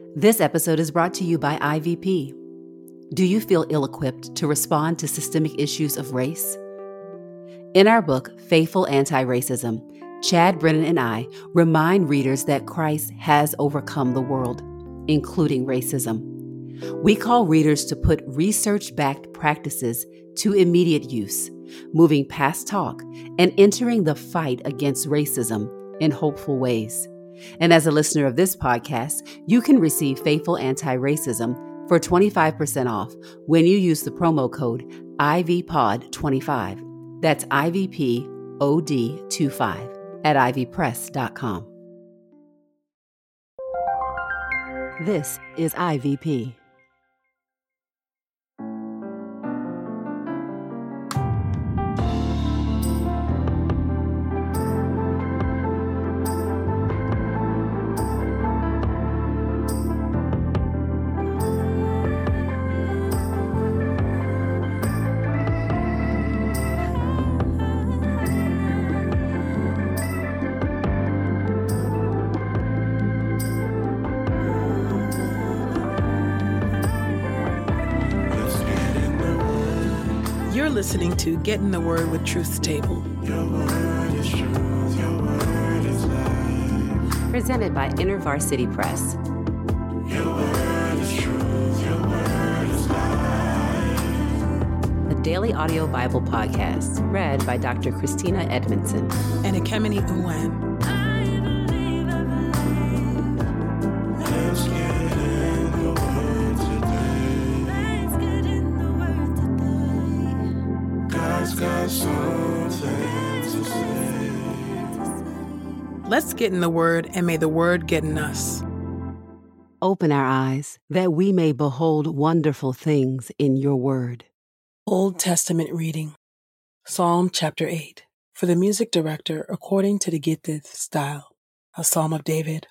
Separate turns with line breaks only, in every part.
This episode is brought to you by IVP. Do you feel ill-equipped to respond to systemic issues of race? In our book, Faithful Anti-Racism, Chad Brennan and I remind readers that Christ has overcome the world, including racism. We call readers to put research-backed practices to immediate use, moving past talk and entering the fight against racism in hopeful ways. And as a listener of this podcast, you can receive Faithful Anti-Racism for 25% off when you use the promo code IVPOD25. That's IVPOD25 at ivpress.com. This is IVP.
You're listening to Get in the Word with Truth's Table.
Your word is truth, your word is life.
Presented by InterVarsity Press.
Your word is truth, your word is life.
A daily audio Bible podcast read by Dr. Christina Edmondson
And Ekemini Uwan.
Let's get in the word today. God's got something to say.
Let's get in the Word, and may the Word get in us.
Open our eyes that we may behold wonderful things in your word.
Old Testament reading. Psalm chapter 8. For the music director, according to the Gittith style. A Psalm of David.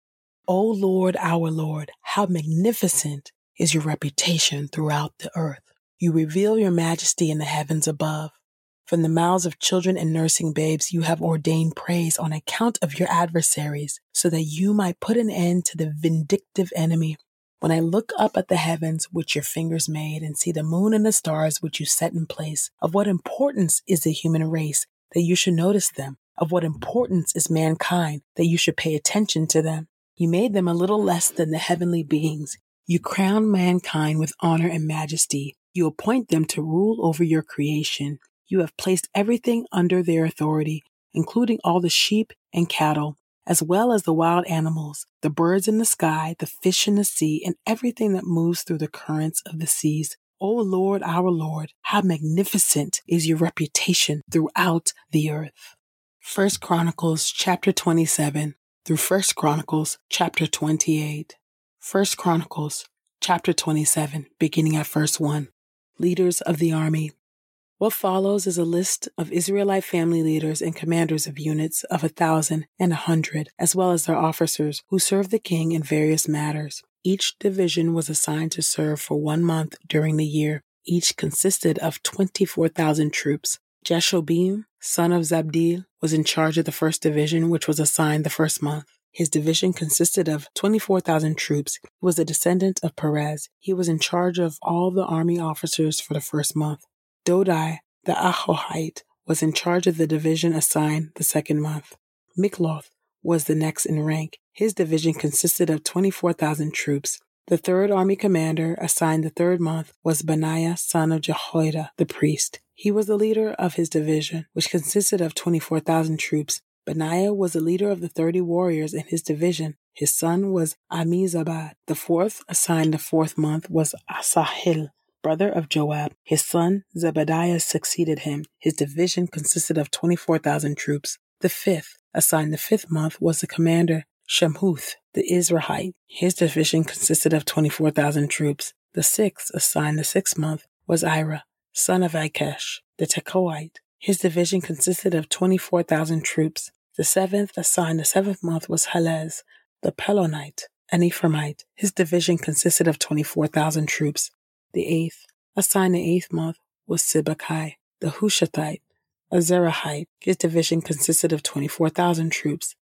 O Lord, our Lord, how magnificent is your reputation throughout the earth. You reveal your majesty in the heavens above. From the mouths of children and nursing babes, you have ordained praise on account of your adversaries, so that you might put an end to the vindictive enemy. When I look up at the heavens which your fingers made and see the moon and the stars which you set in place, of what importance is the human race that you should notice them? Of what importance is mankind that you should pay attention to them? You made them a little less than the heavenly beings. You crown mankind with honor and majesty. You appoint them to rule over your creation. You have placed everything under their authority, including all the sheep and cattle, as well as the wild animals, the birds in the sky, the fish in the sea, and everything that moves through the currents of the seas. O Lord, our Lord, how magnificent is your reputation throughout the earth. 1 Chronicles chapter 27 through 1 Chronicles chapter 28. 1 Chronicles chapter 27, beginning at verse 1. Leaders of the army. What follows is a list of Israelite family leaders and commanders of units of 1,000 and 100, as well as their officers who served the king in various matters. Each division was assigned to serve for 1 month during the year. Each consisted of 24,000 troops. Jeshobeam, son of Zabdiel, was in charge of the first division, which was assigned the first month. His division consisted of 24,000 troops. He was a descendant of Perez. He was in charge of all the army officers for the first month. Dodai, the Ahohite, was in charge of the division assigned the second month. Mikloth was the next in rank. His division consisted of 24,000 troops. The third army commander assigned the third month was Benaiah, son of Jehoiada, the priest. He was the leader of his division, which consisted of 24,000 troops. Benaiah was the leader of the 30 warriors in his division. His son was Amizabad. The fourth, assigned the fourth month, was Asahel, brother of Joab. His son Zebediah succeeded him. His division consisted of 24,000 troops. The fifth, assigned the fifth month, was the commander Shamhuth, the Israelite. His division consisted of 24,000 troops. The sixth, assigned the sixth month, was Ira, son of Ikesh, the Tekoite. His division consisted of 24,000 troops. The seventh, assigned the seventh month, was Helez, the Pelonite, an Ephraimite. His division consisted of 24,000 troops. The eighth, assigned the eighth month, was Sibbecai, the Hushathite, a Zerahite. His division consisted of 24,000 troops.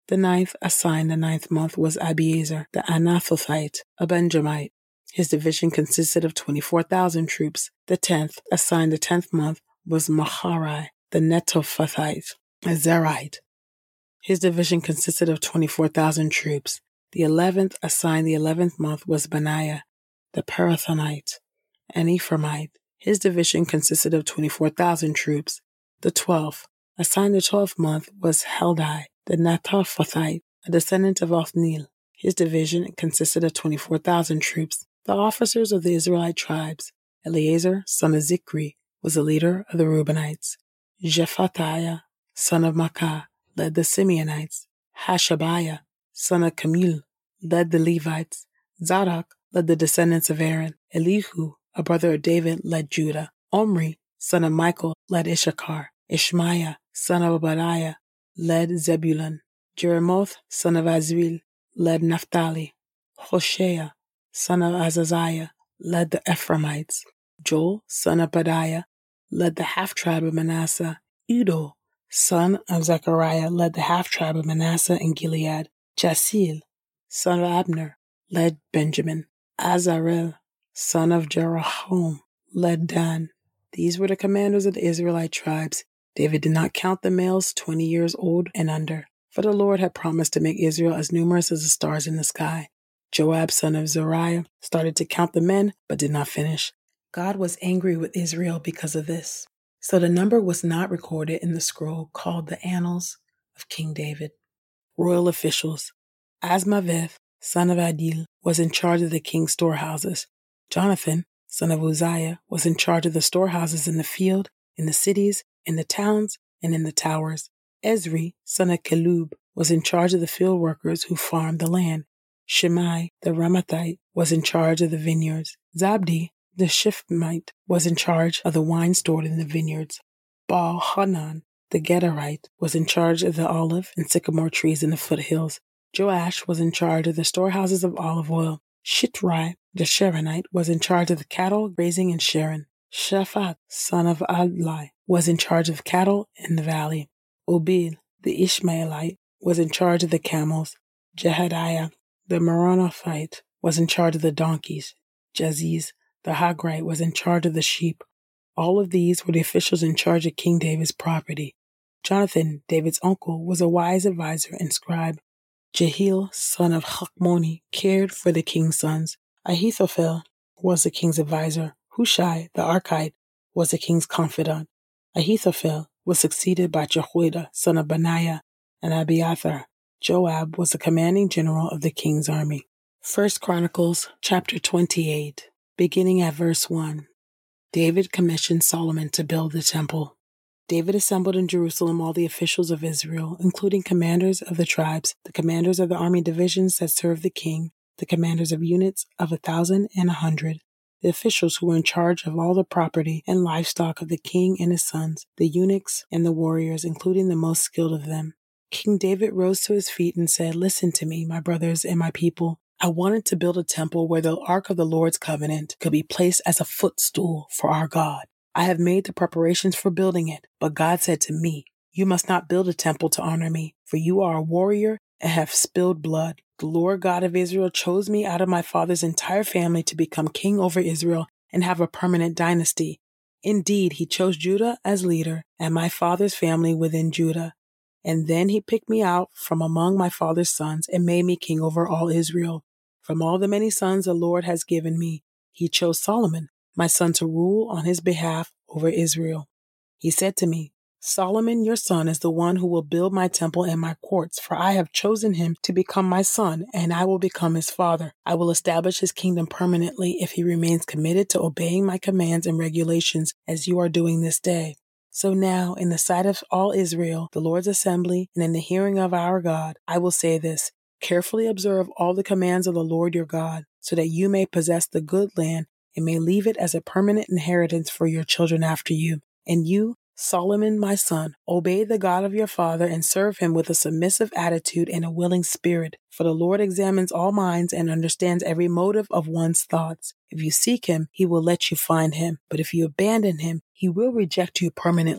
The 9th, assigned the 9th month, was Abiezer, the Anathothite, a Benjamite. His division consisted of 24,000 troops. The 10th, assigned the 10th month, was Maharai, the Netophathite, a Zerite. His division consisted of 24,000 troops. The 11th, assigned the 11th month, was Benaiah, the Parathonite, an Ephraimite. His division consisted of 24,000 troops. The 12th, assigned the 12th month, was Heldai, the Netophathite, a descendant of Othniel. His division consisted of 24,000 troops. The officers of the Israelite tribes: Eleazar, son of Zikri, was the leader of the Reubenites. Jephthah, son of Makkah, led the Simeonites. Hashabiah, son of Camil, led the Levites. Zadok led the descendants of Aaron. Elihu, a brother of David, led Judah. Omri, son of Michael, led Issachar. Ishmaiah, son of Obadiah, led Zebulun. Jeremoth, son of Azriel, led Naphtali. Hoshea, son of Azaziah, led the Ephraimites. Joel, son of Badiah, led the half-tribe of Manasseh. Iddo, son of Zechariah, led the half-tribe of Manasseh and Gilead. Jasil, son of Abner, led Benjamin. Azarel, son of Jerahom, led Dan. These were the commanders of the Israelite tribes. David did not count the males 20 years old and under, for the Lord had promised to make Israel as numerous as the stars in the sky. Joab, son of Zeruiah, started to count the men, but did not finish. God was angry with Israel because of this. So the number was not recorded in the scroll called the Annals of King David. Royal officials: Asmaveth, son of Adil, was in charge of the king's storehouses. Jonathan, son of Uzziah, was in charge of the storehouses in the field, in the cities, in the towns, and in the towers. Ezri, son of Kelub, was in charge of the field workers who farmed the land. Shimei, the Ramathite, was in charge of the vineyards. Zabdi, the Shifmite, was in charge of the wine stored in the vineyards. Baal-Hanan, the Gederite, was in charge of the olive and sycamore trees in the foothills. Joash was in charge of the storehouses of olive oil. Shitrai, the Sharonite, was in charge of the cattle grazing in Sharon. Shaphat, son of Adlai, was in charge of cattle in the valley. Obed, the Ishmaelite, was in charge of the camels. Jehadiah, the Meronothite, was in charge of the donkeys. Jaziz, the Hagrite, was in charge of the sheep. All of these were the officials in charge of King David's property. Jonathan, David's uncle, was a wise advisor and scribe. Jehiel, son of Hakmoni, cared for the king's sons. Ahithophel was the king's advisor. Hushai, the Archite, was the king's confidant. Ahithophel was succeeded by Jehoiada, son of Benaiah, and Abiathar. Joab was the commanding general of the king's army. 1 Chronicles chapter 28, beginning at verse 1. David commissioned Solomon to build the temple. David assembled in Jerusalem all the officials of Israel, including commanders of the tribes, the commanders of the army divisions that served the king, the commanders of units of 1,000 and 100, the officials who were in charge of all the property and livestock of the king and his sons, the eunuchs and the warriors, including the most skilled of them. King David rose to his feet and said, "Listen to me, my brothers and my people. I wanted to build a temple where the Ark of the Lord's covenant could be placed as a footstool for our God. I have made the preparations for building it, but God said to me, 'You must not build a temple to honor me, for you are a warrior and have spilled blood. The Lord God of Israel chose me out of my father's entire family to become king over Israel and have a permanent dynasty. Indeed, he chose Judah as leader and my father's family within Judah. And then he picked me out from among my father's sons and made me king over all Israel. From all the many sons the Lord has given me, he chose Solomon, my son, to rule on his behalf over Israel. He said to me, Solomon, your son, is the one who will build my temple and my courts, for I have chosen him to become my son, and I will become his father. I will establish his kingdom permanently if he remains committed to obeying my commands and regulations as you are doing this day. So now, in the sight of all Israel, the Lord's assembly, and in the hearing of our God, I will say this: carefully observe all the commands of the Lord your God, so that you may possess the good land and may leave it as a permanent inheritance for your children after you. And you, Solomon, my son, obey the God of your father and serve him with a submissive attitude and a willing spirit. For the Lord examines all minds and understands every motive of one's thoughts. If you seek him, he will let you find him. But if you abandon him, he will reject you permanently.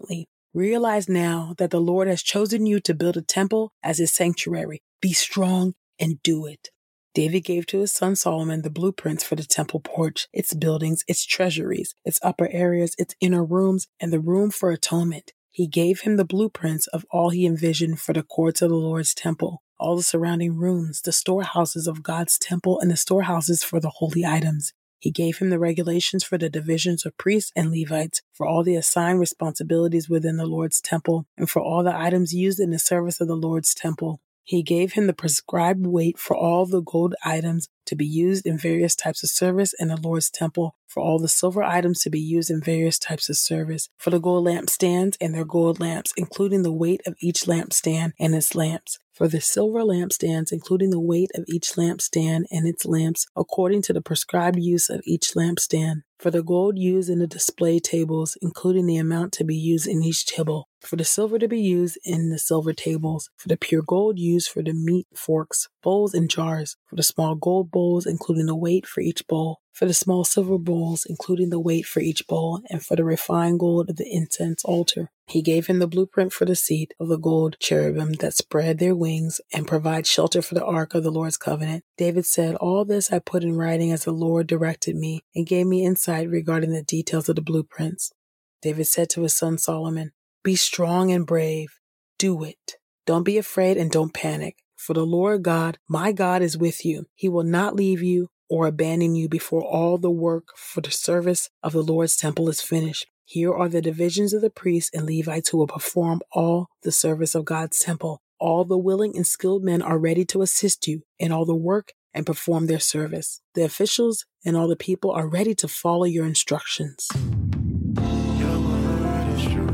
Realize now that the Lord has chosen you to build a temple as his sanctuary. Be strong and do it. David gave to his son Solomon the blueprints for the temple porch, its buildings, its treasuries, its upper areas, its inner rooms, and the room for atonement. He gave him the blueprints of all he envisioned for the courts of the Lord's temple, all the surrounding rooms, the storehouses of God's temple, and the storehouses for the holy items. He gave him the regulations for the divisions of priests and Levites, for all the assigned responsibilities within the Lord's temple, and for all the items used in the service of the Lord's temple. He gave him the prescribed weight for all the gold items to be used in various types of service in the Lord's temple, for all the silver items to be used in various types of service, for the gold lampstands and their gold lamps, including the weight of each lampstand and its lamps, for the silver lampstands, including the weight of each lampstand and its lamps, according to the prescribed use of each lampstand, for the gold used in the display tables, including the amount to be used in each table, for the silver to be used in the silver tables, for the pure gold used for the meat forks, bowls, and jars, for the small gold bowls, including the weight for each bowl, for the small silver bowls, including the weight for each bowl, and for the refined gold of the incense altar. He gave him the blueprint for the seat of the gold cherubim that spread their wings and provide shelter for the ark of the Lord's covenant. David said, "All this I put in writing as the Lord directed me and gave me insight regarding the details of the blueprints." David said to his son Solomon, "Be strong and brave. Do it. Don't be afraid and don't panic. For the Lord God, my God, is with you. He will not leave you or abandon you before all the work for the service of the Lord's temple is finished. Here are the divisions of the priests and Levites who will perform all the service of God's temple. All the willing and skilled men are ready to assist you in all the work and perform their service. The officials and all the people are ready to follow your instructions."
Your word is true.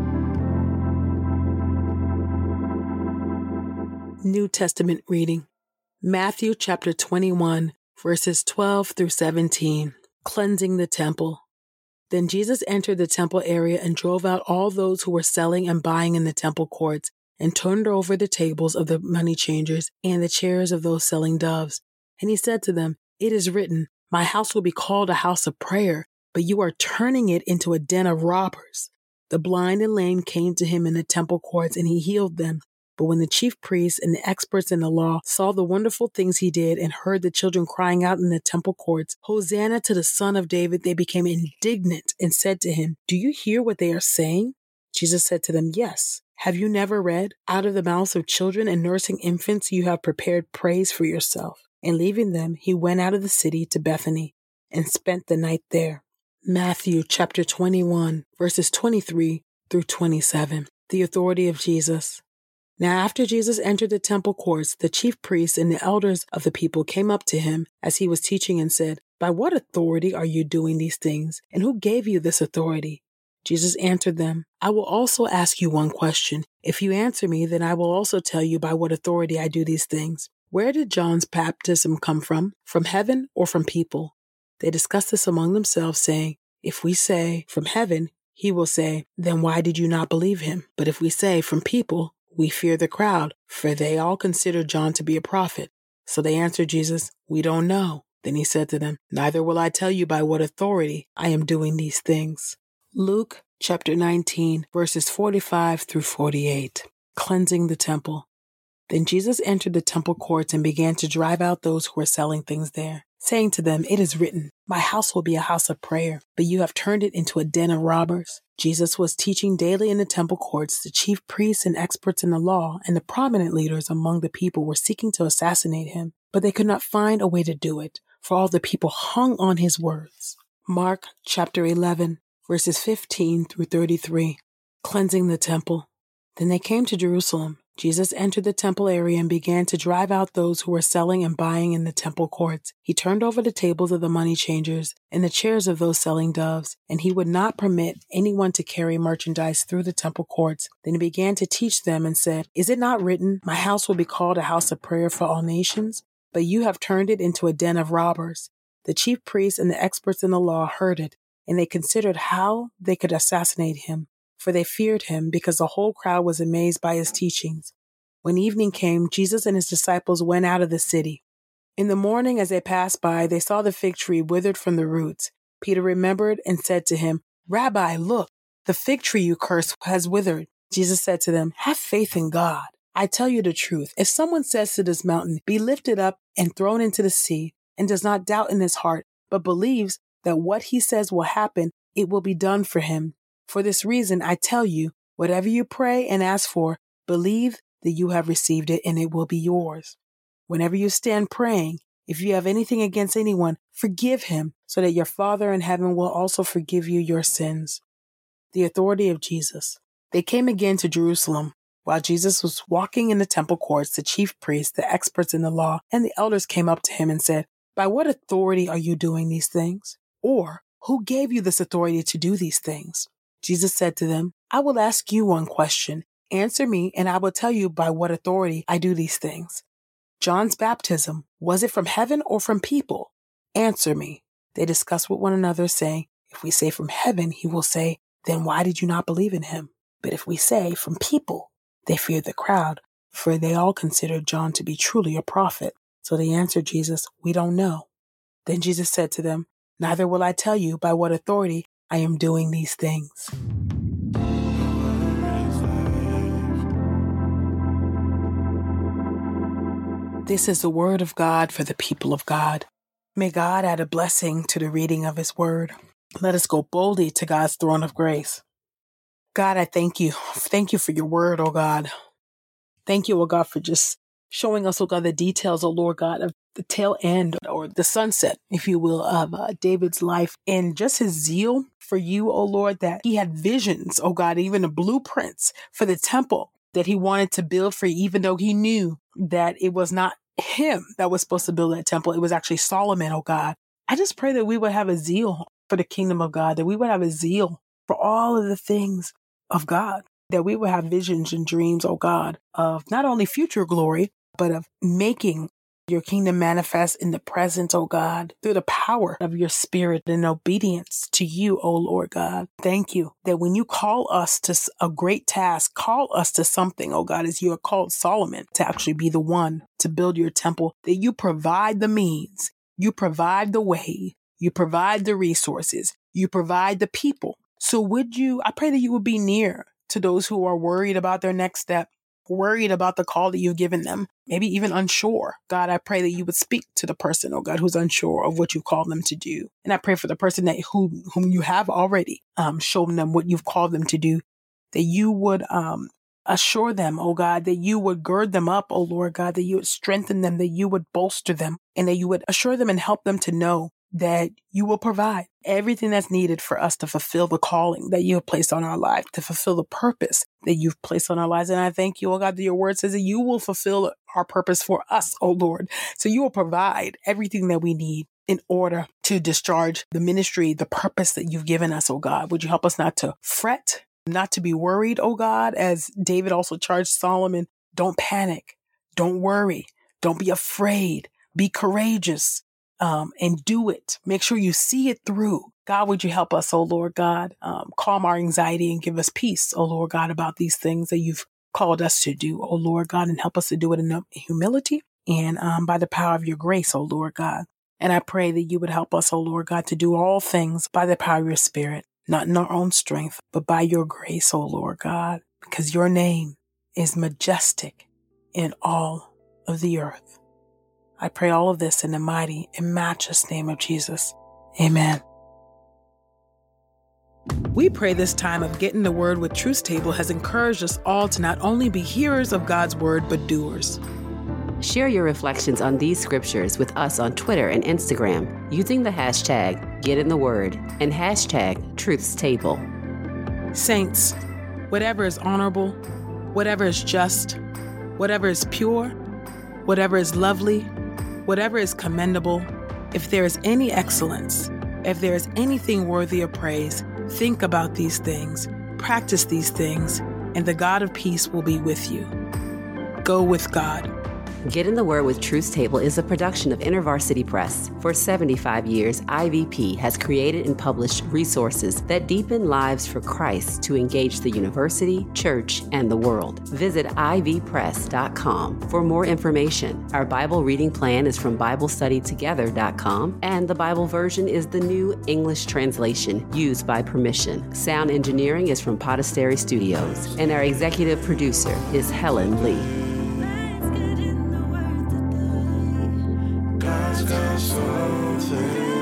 New Testament reading. Matthew chapter 21, verses 12 through 17. Cleansing the temple. Then Jesus entered the temple area and drove out all those who were selling and buying in the temple courts, and turned over the tables of the money changers and the chairs of those selling doves. And he said to them, "It is written, 'My house will be called a house of prayer,' but you are turning it into a den of robbers." The blind and lame came to him in the temple courts, and he healed them. But when the chief priests and the experts in the law saw the wonderful things he did and heard the children crying out in the temple courts, "Hosanna to the Son of David," they became indignant and said to him, "Do you hear what they are saying?" Jesus said to them, "Yes. Have you never read, 'Out of the mouths of children and nursing infants you have prepared praise for yourself'?" And leaving them, he went out of the city to Bethany and spent the night there. Matthew chapter 21, verses 23 through 27. The authority of Jesus. Now after Jesus entered the temple courts, the chief priests and the elders of the people came up to him as he was teaching and said, "By what authority are you doing these things? And who gave you this authority?" Jesus answered them, "I will also ask you one question. If you answer me, then I will also tell you by what authority I do these things. Where did John's baptism come from? From heaven or from people?" They discussed this among themselves, saying, "If we say, 'From heaven,' he will say, 'Then why did you not believe him?' But if we say, 'From people,' we fear the crowd, for they all consider John to be a prophet." So they answered Jesus, "We don't know." Then he said to them, "Neither will I tell you by what authority I am doing these things." Luke chapter 19, verses 45 through 48. Cleansing the temple. Then Jesus entered the temple courts and began to drive out those who were selling things there, saying to them, "It is written, 'My house will be a house of prayer,' but you have turned it into a den of robbers." Jesus was teaching daily in the temple courts. The chief priests and experts in the law and the prominent leaders among the people were seeking to assassinate him, but they could not find a way to do it, for all the people hung on his words. Mark chapter 11, verses 15 through 33. Cleansing the temple. Then they came to Jerusalem. Jesus entered the temple area and began to drive out those who were selling and buying in the temple courts. He turned over the tables of the money changers and the chairs of those selling doves, and he would not permit anyone to carry merchandise through the temple courts. Then he began to teach them and said, "Is it not written, 'My house will be called a house of prayer for all nations'? But you have turned it into a den of robbers." The chief priests and the experts in the law heard it, and they considered how they could assassinate him, for they feared him because the whole crowd was amazed by his teachings. When evening came, Jesus and his disciples went out of the city. In the morning, as they passed by, they saw the fig tree withered from the roots. Peter remembered and said to him, "Rabbi, look, The fig tree you cursed has withered. Jesus said to them, have faith in God. I tell you the truth. If someone says to this mountain, be lifted up and thrown into the sea, and does not doubt in his heart, but believes that what he says will happen, it will be done for him. For this reason, I tell you, whatever you pray and ask for, believe that you have received it and it will be yours. Whenever you stand praying, if you have anything against anyone, forgive him, so that your Father in heaven will also forgive you your sins. The authority of Jesus. They came again to Jerusalem. While Jesus was walking in the temple courts, the chief priests, the experts in the law, and the elders came up to him and said, by what authority are you doing these things? Or who gave you this authority to do these things? Jesus said to them, I will ask you one question. Answer me, and I will tell you by what authority I do these things. John's baptism, was it from heaven or from people? Answer me. They discussed with one another, saying, if we say from heaven, he will say, then why did you not believe in him? But if we say from people, they feared the crowd, for they all considered John to be truly a prophet. So they answered Jesus, we don't know. Then Jesus said to them, neither will I tell you by what authority I am doing these things. This is the word of God for the people of God. May God add a blessing to the reading of his word. Let us go boldly to God's throne of grace. God, I thank you. Thank you for your word, oh God. Thank you, oh God, for just showing us, oh God, the details, oh Lord God, of the tail end or the sunset, if you will, of David's life and just his zeal for you, oh Lord, that he had visions, oh God, even the blueprints for the temple that he wanted to build for you, even though he knew that it was not him that was supposed to build that temple. It was actually Solomon, oh God. I just pray that we would have a zeal for the kingdom of God, that we would have a zeal for all of the things of God, that we would have visions and dreams, oh God, of not only future glory, but of making your kingdom manifest in the present, oh God, through the power of your spirit and obedience to you, oh Lord God. Thank you that when you call us to a great task, call us to something, oh God, as you have called Solomon to actually be the one to build your temple, that you provide the means, you provide the way, you provide the resources, you provide the people. So I pray that you would be near to those who are worried about their next step, worried about the call that you've given them, maybe even unsure. God, I pray that you would speak to the person, oh God, who's unsure of what you've called them to do. And I pray for the person whom you have already shown them what you've called them to do, that you would assure them, oh God, that you would gird them up, oh Lord God, that you would strengthen them, that you would bolster them, and that you would assure them and help them to know that you will provide everything that's needed for us to fulfill the calling that you have placed on our life, to fulfill the purpose that you've placed on our lives. And I thank you, oh God, that your word says that you will fulfill our purpose for us, oh Lord. So you will provide everything that we need in order to discharge the ministry, the purpose that you've given us, oh God. Would you help us not to fret, not to be worried, oh God, as David also charged Solomon, don't panic, don't worry, don't be afraid, be courageous. And do it. Make sure you see it through. God, would you help us, oh Lord God, calm our anxiety and give us peace, oh Lord God, about these things that you've called us to do, oh Lord God, and help us to do it in humility and by the power of your grace, oh Lord God. And I pray that you would help us, oh Lord God, to do all things by the power of your spirit, not in our own strength, but by your grace, oh Lord God, because your name is majestic in all of the earth. I pray all of this in the mighty and matchless name of Jesus. Amen. We pray this time of Getting the Word with Truth Table has encouraged us all to not only be hearers of God's word, but doers.
Share your reflections on these scriptures with us on Twitter and Instagram using the hashtag #GetInTheWord and hashtag #TruthsTable.
Saints, whatever is honorable, whatever is just, whatever is pure, whatever is lovely, whatever is commendable, if there is any excellence, if there is anything worthy of praise, think about these things, practice these things, and the God of peace will be with you. Go with God.
Get in the Word with Truth's Table is a production of InterVarsity Press. For 75 years, IVP has created and published resources that deepen lives for Christ to engage the university, church, and the world. Visit ivpress.com for more information. Our Bible reading plan is from BibleStudyTogether.com, and the Bible version is the New English Translation used by permission. Sound engineering is from Podastery Studios, and our executive producer is Helen Lee.
God's got something